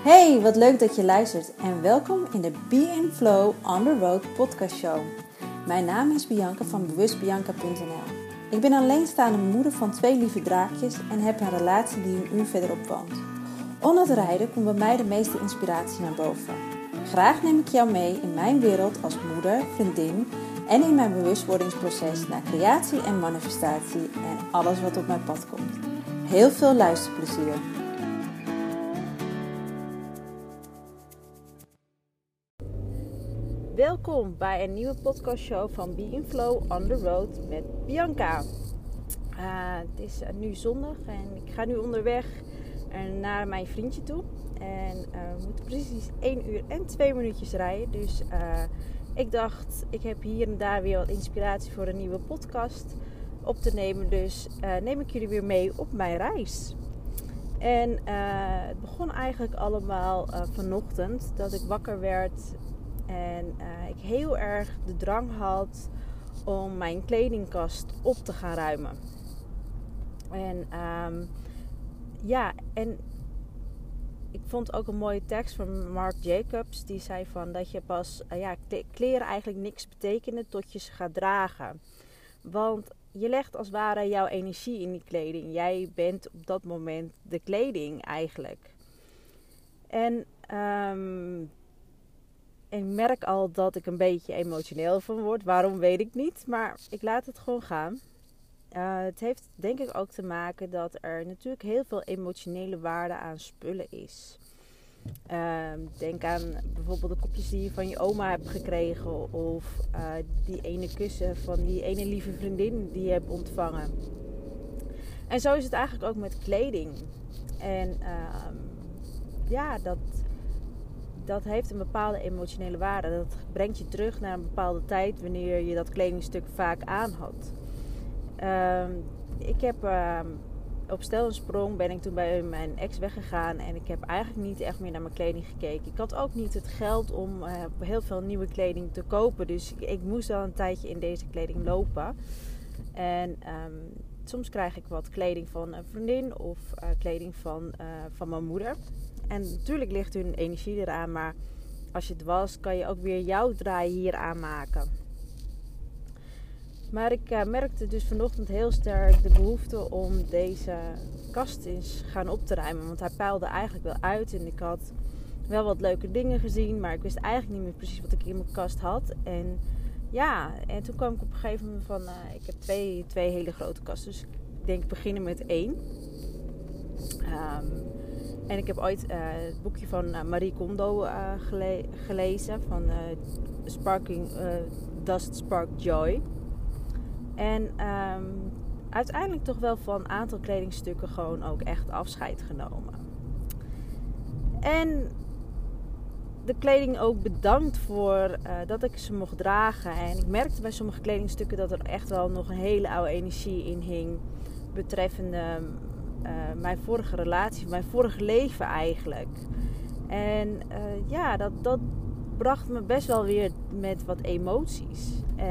Hey, wat leuk dat je luistert en welkom in de Be in Flow on the Road podcast show. Mijn naam is Bianca van bewustbianca.nl. Ik ben alleenstaande moeder van 2 lieve draakjes en heb een relatie die een uur verderop woont. Onder het rijden komt bij mij de meeste inspiratie naar boven. Graag neem ik jou mee in mijn wereld als moeder, vriendin en in mijn bewustwordingsproces naar creatie en manifestatie en alles wat op mijn pad komt. Heel veel luisterplezier! Welkom bij een nieuwe podcastshow van Be in Flow on the Road met Bianca. Het is nu zondag en ik ga nu onderweg naar mijn vriendje toe. En we moeten precies 1 uur en 2 minuutjes rijden. Dus ik dacht, ik heb hier en daar weer wat inspiratie voor een nieuwe podcast op te nemen. Dus neem ik jullie weer mee op mijn reis. En het begon eigenlijk allemaal vanochtend dat ik wakker werd. En ik heel erg de drang had om mijn kledingkast op te gaan ruimen. En en ik vond ook een mooie tekst van Marc Jacobs. Die zei van dat je pas kleren eigenlijk niks betekenen tot je ze gaat dragen. Want je legt als het ware jouw energie in die kleding. Jij bent op dat moment de kleding eigenlijk. En ik merk al dat ik een beetje emotioneel van word. Waarom weet ik niet, maar ik laat het gewoon gaan. Het heeft denk ik ook te maken dat er natuurlijk heel veel emotionele waarde aan spullen is. Denk aan bijvoorbeeld de kopjes die je van je oma hebt gekregen. Of die ene kussen van die ene lieve vriendin die je hebt ontvangen. En zo is het eigenlijk ook met kleding. En dat heeft een bepaalde emotionele waarde. Dat brengt je terug naar een bepaalde tijd wanneer je dat kledingstuk vaak aan had. Ik heb op stel en sprong ben ik toen bij mijn ex weggegaan en ik heb eigenlijk niet echt meer naar mijn kleding gekeken. Ik had ook niet het geld om heel veel nieuwe kleding te kopen. Dus ik moest al een tijdje in deze kleding lopen. En soms krijg ik wat kleding van een vriendin of kleding van mijn moeder. En natuurlijk ligt hun energie eraan, maar als je het was, kan je ook weer jouw draai hier aanmaken. Maar ik merkte dus vanochtend heel sterk de behoefte om deze kast eens gaan op te ruimen. Want hij peilde eigenlijk wel uit en ik had wel wat leuke dingen gezien, maar ik wist eigenlijk niet meer precies wat ik in mijn kast had. En toen kwam ik op een gegeven moment van, ik heb twee hele grote kasten, dus ik denk ik beginnen met 1. En ik heb ooit het boekje van Marie Kondo gelezen. Van Does It Spark Joy. En uiteindelijk toch wel van een aantal kledingstukken gewoon ook echt afscheid genomen. En de kleding ook bedankt voor dat ik ze mocht dragen. En ik merkte bij sommige kledingstukken dat er echt wel nog een hele oude energie in hing. Betreffende mijn vorige relatie, mijn vorige leven eigenlijk. En dat bracht me best wel weer met wat emoties.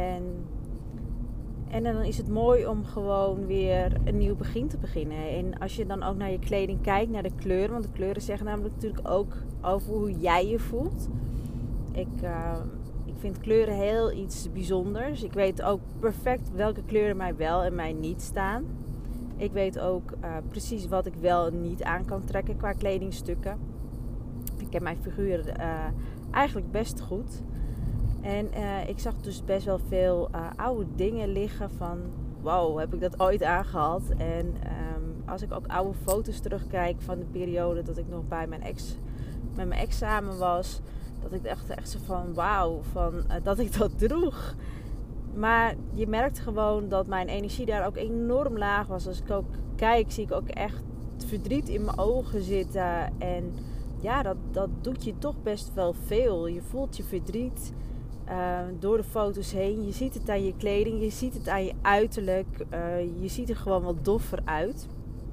En dan is het mooi om gewoon weer een nieuw begin te beginnen. En als je dan ook naar je kleding kijkt, naar de kleuren. Want de kleuren zeggen namelijk natuurlijk ook over hoe jij je voelt. Ik vind kleuren heel iets bijzonders. Ik weet ook perfect welke kleuren mij wel en mij niet staan. Ik weet ook precies wat ik wel en niet aan kan trekken qua kledingstukken. Ik ken mijn figuur eigenlijk best goed. En ik zag dus best wel veel oude dingen liggen van, wow, heb ik dat ooit aangehad? En als ik ook oude foto's terugkijk van de periode dat ik nog met mijn ex samen was, dat ik echt zo van, wauw, dat ik dat droeg. Maar je merkt gewoon dat mijn energie daar ook enorm laag was. Als ik ook kijk, zie ik ook echt verdriet in mijn ogen zitten. En dat doet je toch best wel veel. Je voelt je verdriet door de foto's heen. Je ziet het aan je kleding, je ziet het aan je uiterlijk. Je ziet er gewoon wat doffer uit.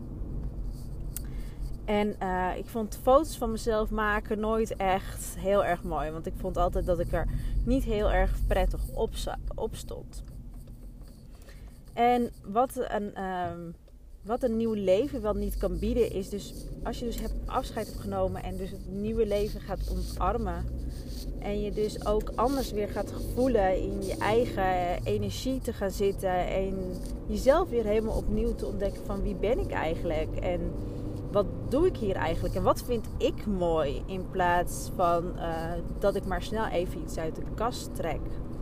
En ik vond foto's van mezelf maken nooit echt heel erg mooi. Want ik vond altijd dat ik er niet heel erg prettig op stond. En wat een wat een nieuw leven wel niet kan bieden is dus, als je dus afscheid hebt genomen en dus het nieuwe leven gaat omarmen. En je dus ook anders weer gaat voelen in je eigen energie te gaan zitten. En jezelf weer helemaal opnieuw te ontdekken van wie ben ik eigenlijk. En wat doe ik hier eigenlijk? En wat vind ik mooi? In plaats van dat ik maar snel even iets uit de kast trek.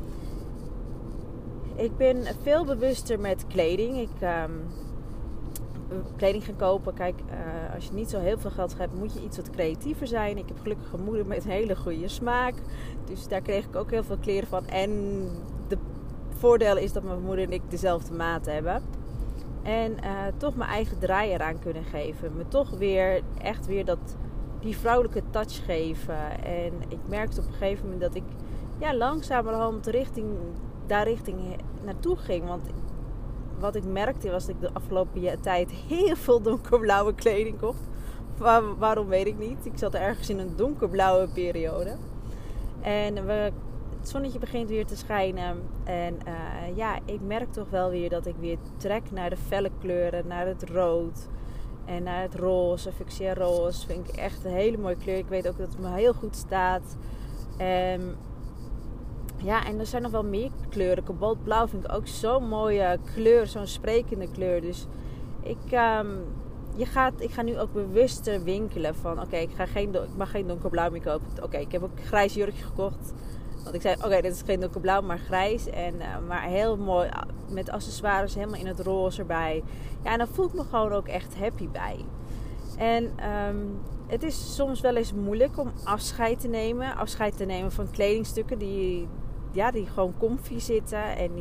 Ik ben veel bewuster met kleding. Ik kleding gaan kopen. Kijk, als je niet zo heel veel geld hebt, moet je iets wat creatiever zijn. Ik heb gelukkig een moeder met een hele goede smaak. Dus daar kreeg ik ook heel veel kleren van. En de voordeel is dat mijn moeder en ik dezelfde maat hebben. En toch mijn eigen draai eraan kunnen geven. Me toch weer echt weer die vrouwelijke touch geven. En ik merkte op een gegeven moment dat ik langzamerhand daar richting naartoe ging. Want wat ik merkte was dat ik de afgelopen tijd heel veel donkerblauwe kleding kocht. Waarom weet ik niet. Ik zat ergens in een donkerblauwe periode. En het zonnetje begint weer te schijnen. En ik merk toch wel weer dat ik weer trek naar de felle kleuren. Naar het rood. En naar het roze. Fuchsia roze vind ik echt een hele mooie kleur. Ik weet ook dat het me heel goed staat. En er zijn nog wel meer kleuren. Kobaltblauw vind ik ook zo'n mooie kleur. Zo'n sprekende kleur. Dus ik ga nu ook bewuster winkelen. Van ik mag geen donkerblauw meer kopen. Ik heb ook een grijs jurkje gekocht. Want ik zei, dit is geen donkerblauw, maar grijs. Maar heel mooi, met accessoires helemaal in het roze erbij. Ja, en dan voel ik me gewoon ook echt happy bij. En het is soms wel eens moeilijk om afscheid te nemen. Afscheid te nemen van kledingstukken die gewoon comfy zitten. En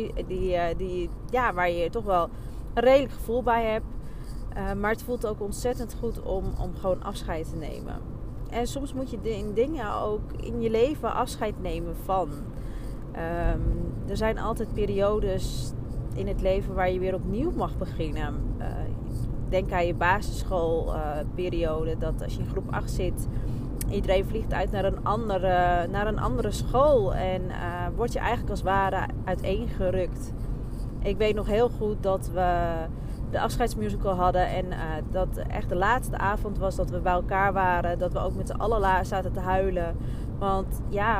waar je toch wel een redelijk gevoel bij hebt. Maar het voelt ook ontzettend goed om gewoon afscheid te nemen. En soms moet je in dingen ook in je leven afscheid nemen van. Er zijn altijd periodes in het leven waar je weer opnieuw mag beginnen. Denk aan je basisschoolperiode. Dat als je in groep 8 zit, iedereen vliegt uit naar een andere school. En word je eigenlijk als het ware uiteengerukt. Ik weet nog heel goed dat we de afscheidsmusical hadden. En dat echt de laatste avond was dat we bij elkaar waren. Dat we ook met z'n allen zaten te huilen. Want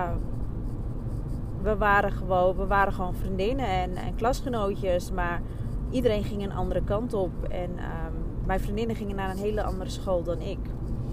we waren gewoon vriendinnen en klasgenootjes. Maar iedereen ging een andere kant op. En mijn vriendinnen gingen naar een hele andere school dan ik.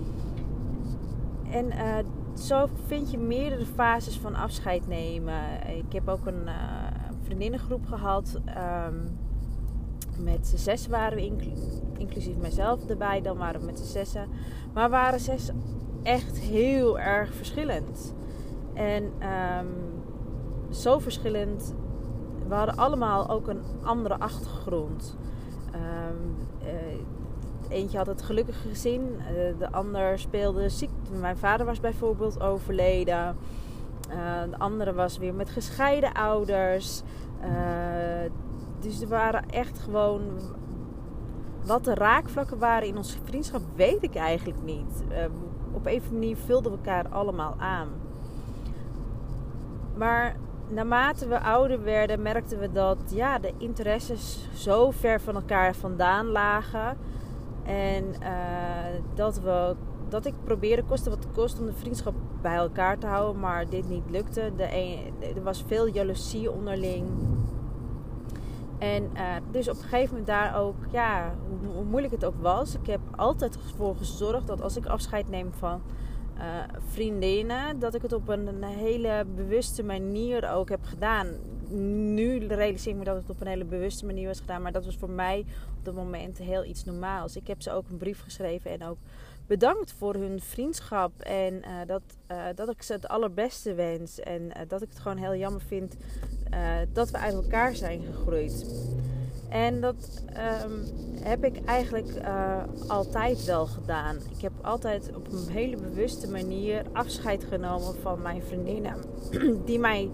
En zo vind je meerdere fases van afscheid nemen. Ik heb ook een vriendinnengroep gehad. Met z'n 6 waren we, inclusief mijzelf erbij. Dan waren we met z'n 6. Maar waren 6 echt heel erg verschillend. En zo verschillend. We hadden allemaal ook een andere achtergrond. Eentje had het gelukkige gezin. De ander speelde ziek. Mijn vader was bijvoorbeeld overleden. De andere was weer met gescheiden ouders. Dus er waren echt gewoon... Wat de raakvlakken waren in onze vriendschap, weet ik eigenlijk niet. Op een of andere manier vulden we elkaar allemaal aan. Maar naarmate we ouder werden, merkten we dat de interesses zo ver van elkaar vandaan lagen. En dat ik probeerde, koste wat het kost, om de vriendschap bij elkaar te houden. Maar dit niet lukte. Er was veel jaloezie onderling. En dus op een gegeven moment daar ook, hoe moeilijk het ook was. Ik heb altijd ervoor gezorgd dat als ik afscheid neem van vriendinnen, dat ik het op een hele bewuste manier ook heb gedaan. Nu realiseer ik me dat het op een hele bewuste manier was gedaan. Maar dat was voor mij op dat moment heel iets normaals. Ik heb ze ook een brief geschreven en ook bedankt voor hun vriendschap. En dat ik ze het allerbeste wens. En dat ik het gewoon heel jammer vind dat we uit elkaar zijn gegroeid. En dat heb ik eigenlijk altijd wel gedaan. Ik heb altijd op een hele bewuste manier afscheid genomen van mijn vriendinnen. Die mij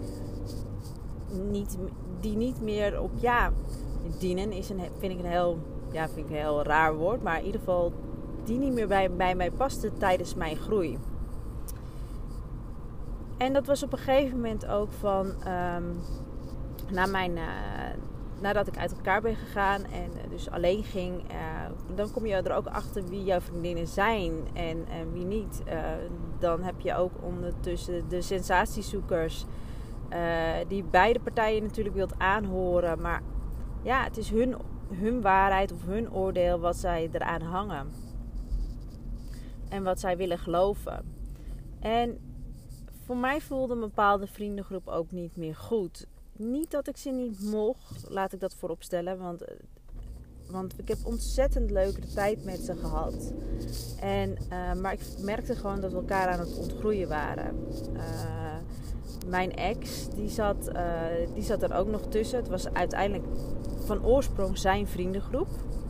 niet meer op dienen vind ik een heel raar woord. Maar in ieder geval die niet meer bij mij paste tijdens mijn groei. En dat was op een gegeven moment ook van na nadat ik uit elkaar ben gegaan en dus alleen ging, dan kom je er ook achter wie jouw vriendinnen zijn en wie niet. Dan heb je ook ondertussen de sensatiezoekers die beide partijen natuurlijk wilt aanhoren. Maar ja, het is hun waarheid of hun oordeel wat zij eraan hangen. En wat zij willen geloven. En voor mij voelde een bepaalde vriendengroep ook niet meer goed. Niet dat ik ze niet mocht, laat ik dat voorop stellen. Want ik heb ontzettend leuke tijd met ze gehad. Maar ik merkte gewoon dat we elkaar aan het ontgroeien waren. Mijn ex, die zat er ook nog tussen. Het was uiteindelijk van oorsprong zijn vriendengroep.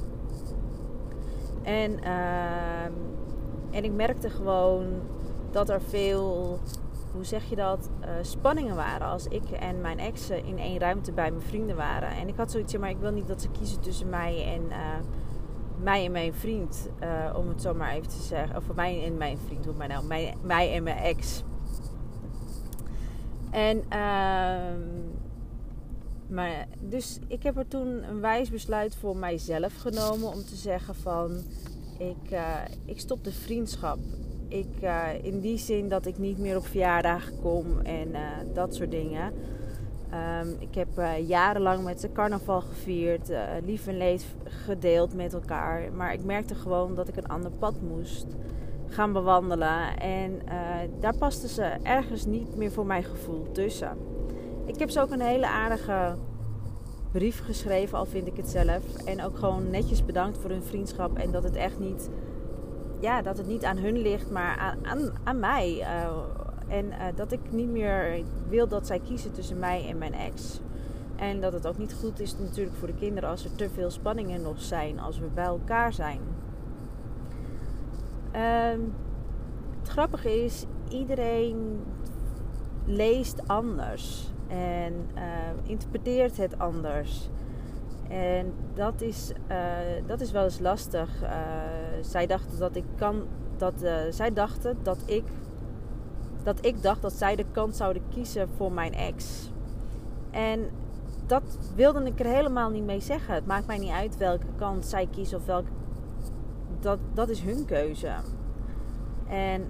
En ik merkte gewoon dat er veel, hoe zeg je dat, spanningen waren als ik en mijn ex in één ruimte bij mijn vrienden waren. En ik had zoiets, maar ik wil niet dat ze kiezen tussen mij en mijn vriend, om het zo maar even te zeggen. Of voor mij en mijn vriend, hoe mij en mijn ex. Dus ik heb er toen een wijs besluit voor mijzelf genomen om te zeggen van, ik stop de vriendschap. In die zin dat ik niet meer op verjaardagen kom en dat soort dingen. Ik heb jarenlang met ze carnaval gevierd, lief en leed gedeeld met elkaar. Maar ik merkte gewoon dat ik een ander pad moest gaan bewandelen. En daar paste ze ergens niet meer voor mijn gevoel tussen. Ik heb ze ook een hele aardige brief geschreven, al vind ik het zelf. En ook gewoon netjes bedankt voor hun vriendschap. En dat het echt niet, dat het niet aan hun ligt, maar aan mij. Dat ik niet meer wil dat zij kiezen tussen mij en mijn ex. En dat het ook niet goed is natuurlijk voor de kinderen als er te veel spanningen nog zijn als we bij elkaar zijn. Het grappige is, iedereen leest anders en interpreteert het anders. En dat is wel eens lastig. Zij dachten dat ik dacht dat zij de kant zouden kiezen voor mijn ex. En dat wilde ik er helemaal niet mee zeggen. Het maakt mij niet uit welke kant zij kiezen of welke. Dat is hun keuze. En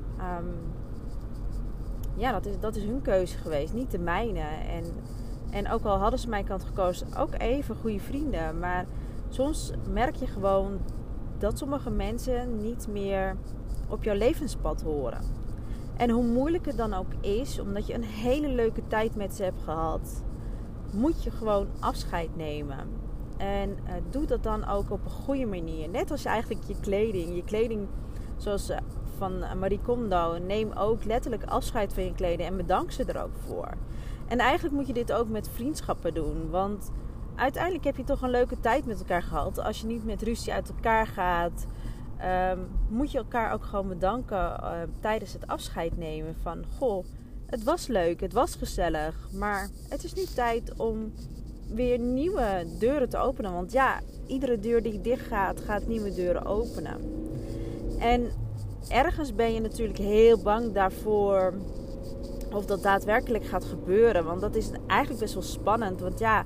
dat is hun keuze geweest, niet de mijne. En ook al hadden ze mijn kant gekozen, ook even goede vrienden. Maar soms merk je gewoon dat sommige mensen niet meer op jouw levenspad horen. En hoe moeilijk het dan ook is, omdat je een hele leuke tijd met ze hebt gehad, moet je gewoon afscheid nemen. En doe dat dan ook op een goede manier. Net als eigenlijk je kleding zoals van Marie Kondo, neem ook letterlijk afscheid van je kleding en bedank ze er ook voor. En eigenlijk moet je dit ook met vriendschappen doen. Want uiteindelijk heb je toch een leuke tijd met elkaar gehad. Als je niet met ruzie uit elkaar gaat, moet je elkaar ook gewoon bedanken tijdens het afscheid nemen. Van, goh, het was leuk, het was gezellig. Maar het is nu tijd om weer nieuwe deuren te openen. Want ja, iedere deur die dicht gaat, gaat nieuwe deuren openen. En ergens ben je natuurlijk heel bang daarvoor of dat daadwerkelijk gaat gebeuren. Want dat is eigenlijk best wel spannend. Want ja,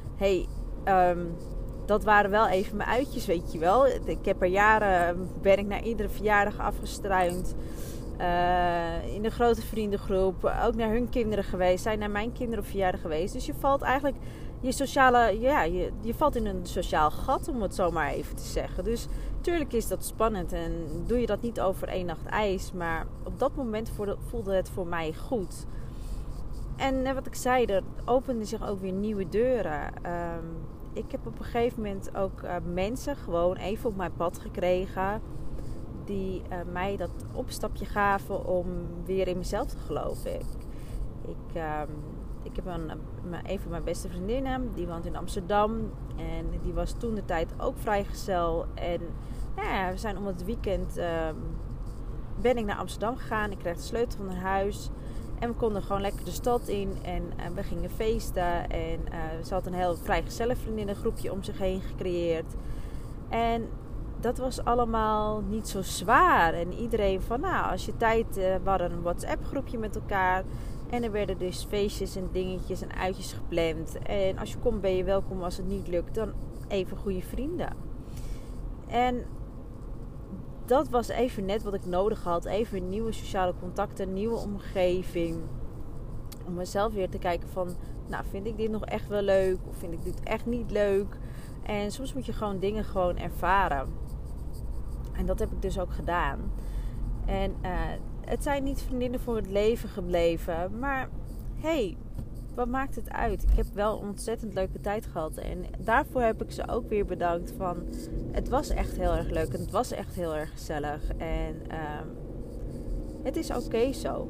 dat waren wel even mijn uitjes, weet je wel. Ik heb er jaren, ben ik naar iedere verjaardag afgestruind. In een grote vriendengroep. Ook naar hun kinderen geweest. Zijn naar mijn kinderen op verjaardag geweest. Dus je valt eigenlijk je valt in een sociaal gat, om het zo maar even te zeggen. Dus tuurlijk is dat spannend en doe je dat niet over 1 nacht ijs. Maar op dat moment voelde het voor mij goed. En net wat ik zei, er openden zich ook weer nieuwe deuren. Ik heb op een gegeven moment ook mensen gewoon even op mijn pad gekregen die mij dat opstapje gaven om weer in mezelf te geloven. Ik heb een van mijn beste vriendinnen, die woont in Amsterdam. En die was toen de tijd ook vrijgezel. En we zijn om het weekend ben ik naar Amsterdam gegaan. Ik kreeg de sleutel van haar huis. En we konden gewoon lekker de stad in. En we gingen feesten. En ze had een heel vrijgezelle vriendinnengroepje om zich heen gecreëerd. En dat was allemaal niet zo zwaar. En iedereen van, als je tijd, we hadden een WhatsApp groepje met elkaar. En er werden dus feestjes en dingetjes en uitjes gepland. En als je komt ben je welkom. Als het niet lukt, dan even goede vrienden. En dat was even net wat ik nodig had. Even nieuwe sociale contacten, nieuwe omgeving. Om mezelf weer te kijken van, nou, vind ik dit nog echt wel leuk? Of vind ik dit echt niet leuk? En soms moet je gewoon dingen gewoon ervaren. En dat heb ik dus ook gedaan. En het zijn niet vriendinnen voor het leven gebleven. Maar hey, wat maakt het uit? Ik heb wel een ontzettend leuke tijd gehad. En daarvoor heb ik ze ook weer bedankt van, het was echt heel erg leuk. En het was echt heel erg gezellig. En het is oké zo.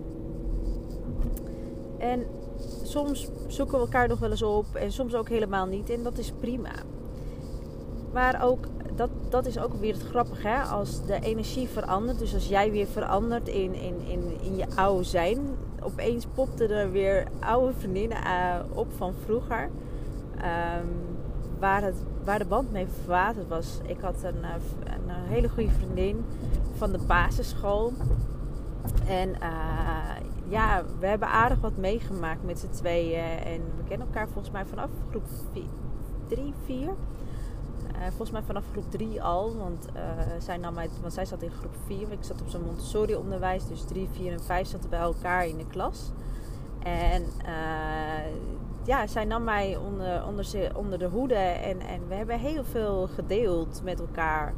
En soms zoeken we elkaar nog wel eens op. En soms ook helemaal niet. En dat is prima. Maar ook, dat is ook weer het grappige. Hè? Als de energie verandert. Dus als jij weer verandert in je oude zijn. Opeens popten er weer oude vriendinnen op van vroeger. Waar de band mee verwaterd was. Ik had een hele goede vriendin van de basisschool. En we hebben aardig wat meegemaakt met z'n tweeën. En we kennen elkaar volgens mij vanaf groep 3, 4. Volgens mij vanaf groep 3 al. Want zij zat in groep 4. Ik zat op zo'n Montessori onderwijs. Dus 3, 4 en 5 zaten bij elkaar in de klas. En zij nam mij onder de hoede. En we hebben heel veel gedeeld met elkaar.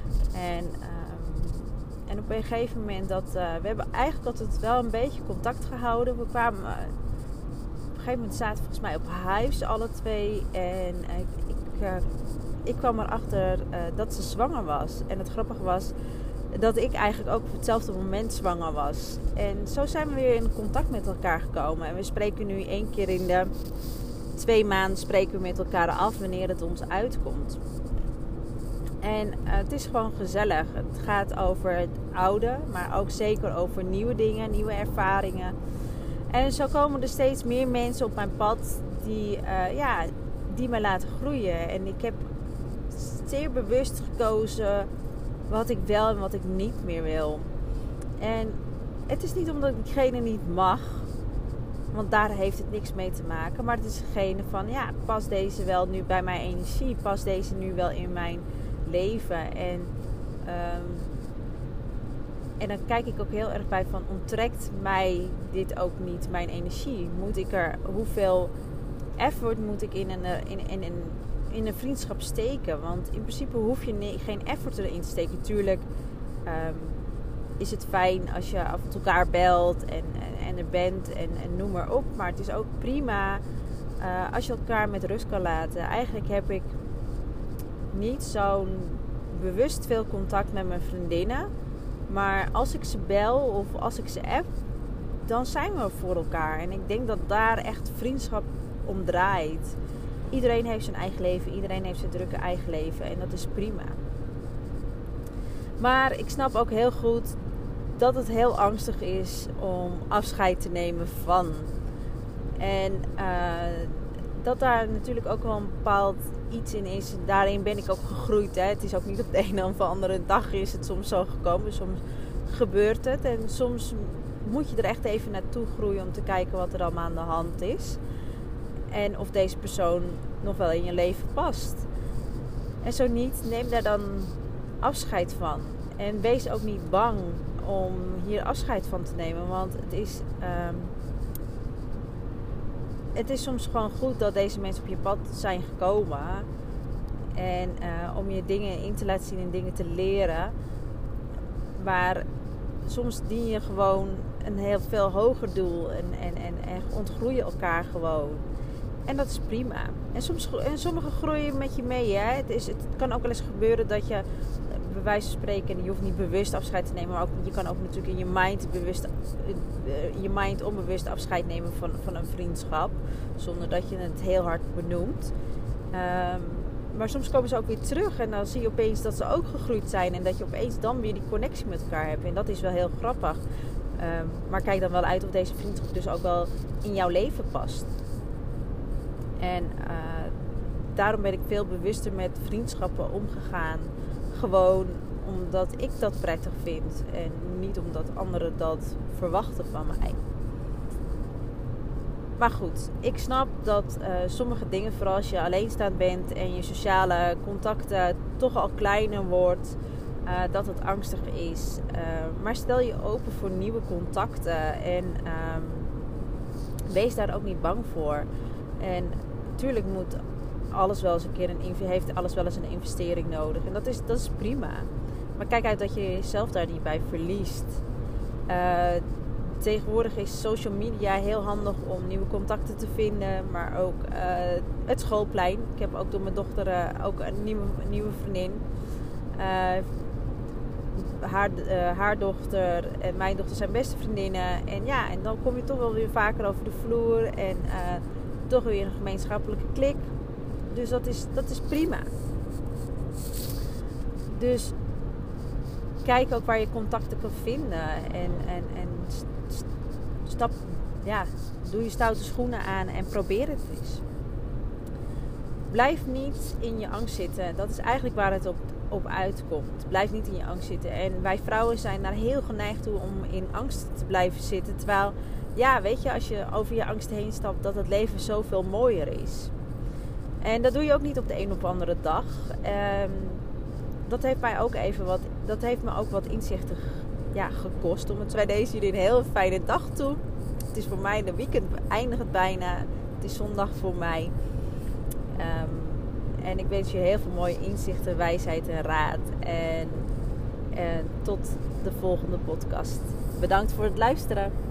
En op een gegeven moment we hebben eigenlijk altijd wel een beetje contact gehouden. We kwamen op een gegeven moment zaten volgens mij op huis alle twee. En ik kwam erachter dat ze zwanger was. En het grappige was dat ik eigenlijk ook op hetzelfde moment zwanger was. En zo zijn we weer in contact met elkaar gekomen. En we spreken nu 1 keer in de 2 maanden spreken we met elkaar af wanneer het ons uitkomt. En het is gewoon gezellig. Het gaat over het oude, maar ook zeker over nieuwe dingen, nieuwe ervaringen. En zo komen er steeds meer mensen op mijn pad die me laten groeien. En ik heb zeer bewust gekozen wat ik wel en wat ik niet meer wil. En het is niet omdat ik diegene niet mag, want daar heeft het niks mee te maken. Maar het is degene van, past deze wel nu bij mijn energie? Past deze nu wel in mijn leven? En dan kijk ik ook heel erg bij van, onttrekt mij dit ook niet mijn energie? Hoeveel effort moet ik in een vriendschap steken? Want in principe hoef je geen effort erin te steken. Tuurlijk is het fijn als je af en toe elkaar belt en er bent en noem maar op. Maar het is ook prima als je elkaar met rust kan laten. Eigenlijk heb ik niet zo'n bewust veel contact met mijn vriendinnen. Maar als ik ze bel of als ik ze app, dan zijn we voor elkaar. En ik denk dat daar echt vriendschap om draait. Iedereen heeft zijn eigen leven. Iedereen heeft zijn drukke eigen leven. En dat is prima. Maar ik snap ook heel goed dat het heel angstig is om afscheid te nemen van. En dat daar natuurlijk ook wel een bepaald iets in is. Daarin ben ik ook gegroeid. Hè. Het is ook niet op de een of andere dag is het soms zo gekomen. Soms gebeurt het. En soms moet je er echt even naartoe groeien om te kijken wat er allemaal aan de hand is. En of deze persoon nog wel in je leven past. En zo niet, neem daar dan afscheid van. En wees ook niet bang om hier afscheid van te nemen. Want het is soms gewoon goed dat deze mensen op je pad zijn gekomen. En om je dingen in te laten zien en dingen te leren. Maar soms dien je gewoon een heel veel hoger doel. En ontgroeien elkaar gewoon. En dat is prima. En sommigen groeien met je mee. Hè? Het kan ook wel eens gebeuren dat je, bij wijze van spreken, je hoeft niet bewust afscheid te nemen. Maar je kan ook natuurlijk in je mind onbewust afscheid nemen van een vriendschap. Zonder dat je het heel hard benoemt. Maar soms komen ze ook weer terug. En dan zie je opeens dat ze ook gegroeid zijn. En dat je opeens dan weer die connectie met elkaar hebt. En dat is wel heel grappig. Maar kijk dan wel uit of deze vriendschap dus ook wel in jouw leven past. En daarom ben ik veel bewuster met vriendschappen omgegaan. Gewoon omdat ik dat prettig vind. En niet omdat anderen dat verwachten van mij. Maar goed, ik snap dat sommige dingen, vooral als je alleenstaand bent en je sociale contacten toch al kleiner wordt, dat het angstig is. Maar stel je open voor nieuwe contacten en wees daar ook niet bang voor. En natuurlijk heeft alles wel eens een investering nodig. En dat is prima. Maar kijk uit dat je jezelf daar niet bij verliest. Tegenwoordig is social media heel handig om nieuwe contacten te vinden. Maar ook het schoolplein. Ik heb ook door mijn dochter ook een nieuwe vriendin. Haar dochter en mijn dochter zijn beste vriendinnen. En ja, en dan kom je toch wel weer vaker over de vloer. En toch weer een gemeenschappelijke klik. Dus dat is prima. Dus kijk ook waar je contacten kan vinden. En doe je stoute schoenen aan en probeer het eens. Blijf niet in je angst zitten. Dat is eigenlijk waar het op uitkomt. Blijf niet in je angst zitten. En wij vrouwen zijn daar heel geneigd toe om in angst te blijven zitten. Terwijl, ja, weet je, als je over je angst heen stapt, dat het leven zoveel mooier is. En dat doe je ook niet op de een of andere dag. Dat heeft me ook wat inzichten gekost. Om het bij deze jullie een heel fijne dag toe. Het is voor mij de weekend eindigt bijna. Het is zondag voor mij. En ik wens je heel veel mooie inzichten, wijsheid en raad. En tot de volgende podcast. Bedankt voor het luisteren.